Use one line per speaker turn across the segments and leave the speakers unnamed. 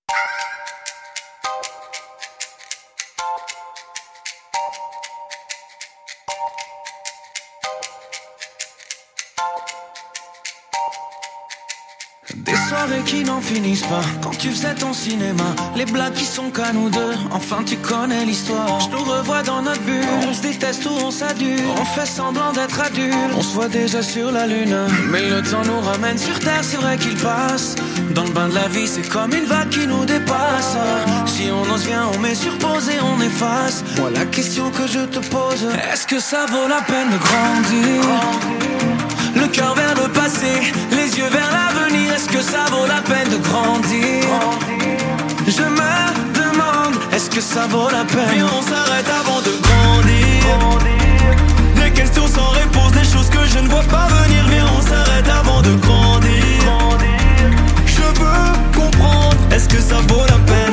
Des soirées qui n'en finissent pas. Quand tu faisais ton cinéma, les blagues qui sont qu'à nous deux. Enfin tu connais l'histoire. Je nous revois dans notre bulle. On se déteste ou on s'adule. On fait semblant d'être adultes. On se voit déjà sur la lune. Mais le temps nous ramène sur terre, c'est vrai qu'il passe. Dans le bain de la vie, c'est comme une vague qui nous dépasse. Si on ose vient, on met sur pause et on efface. Moi la question que je te pose, est-ce que ça vaut la peine de grandir? Le cœur vers le passé, les yeux vers l'avenir. Est-ce que ça vaut la peine de grandir? Je me demande, est-ce que ça vaut la peine?
Viens, on s'arrête avant de grandir. Des questions sans réponse, des choses que je ne vois pas venir. Viens, on s'arrête avant de grandir. Je veux comprendre, est-ce que ça vaut la peine?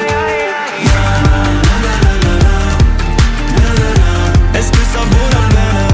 Est-ce que ça vaut la peine?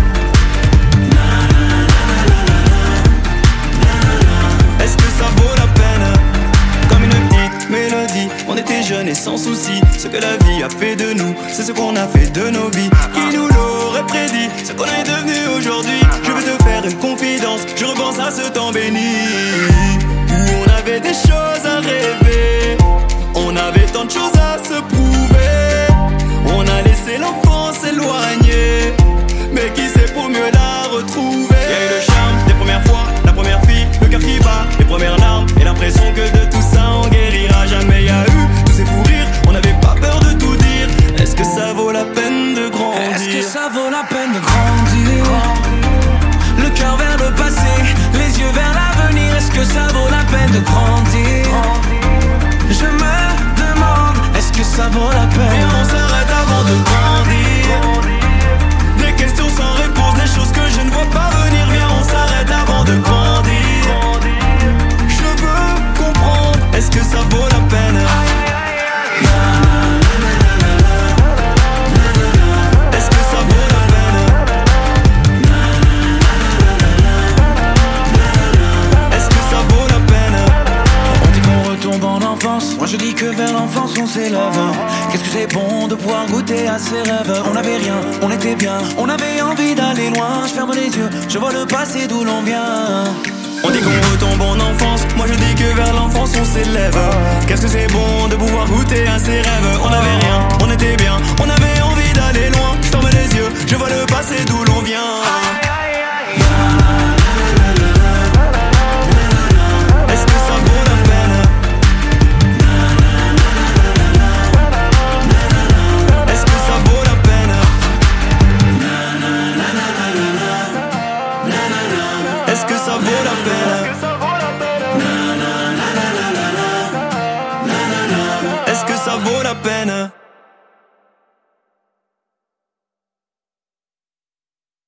Est-ce que ça vaut la peine? Comme une petite mélodie, on était jeunes et sans soucis. Ce que la vie a fait de nous, c'est ce qu'on a fait de nos vies. Qui nous l'aurait prédit, ce qu'on est devenu aujourd'hui? Je veux te faire une confidence, je repense à ce temps béni où on avait des choses à rêver, on avait tant de choses à se prouver. On a laissé l'enfance s'éloigner, mais qui sait pour mieux la retrouver? Il y a eu le charme des premières fois, la première fille, le cœur qui bat, les premières larmes et l'impression que de tout ça on guérira jamais. Il y a eu tous ces fous rires, on n'avait pas peur de tout dire. Est-ce que ça vaut la peine de grandir?
Est-ce que ça vaut la peine de grandir? Le cœur vers le passé, les yeux vers l'avenir. Est-ce que ça vaut la peine de grandir? Je me demande, est-ce que ça vaut la peine?
Viens, on s'arrête avant de grandir. Des questions sans réponse, des choses que je ne vois pas venir. Viens, on s'arrête avant de grandir. Je veux comprendre, est-ce que ça vaut la peine? Est-ce que ça vaut la peine? Est-ce que ça vaut la peine?
On dit qu'on retombe en enfance, moi je dis que vers l'enfance on s'élève. Qu'est-ce que c'est bon de pouvoir goûter à ses rêves. On n'avait rien, on était bien, on avait envie d'aller loin. Je ferme les yeux, je vois le passé d'où l'on vient.
On dit qu'on retombe en enfance, moi je dis que vers l'enfance on s'élève. Qu'est-ce que c'est bon de pouvoir goûter à ses rêves. On n'avait rien, on était bien, on avait envie d'aller loin. Je ferme les yeux, je vois le passé d'où l'on vient. Est-ce que ça vaut la peine? Est-ce que ça vaut la peine? Est-ce que ça vaut la peine? Est-ce que ça vaut la peine?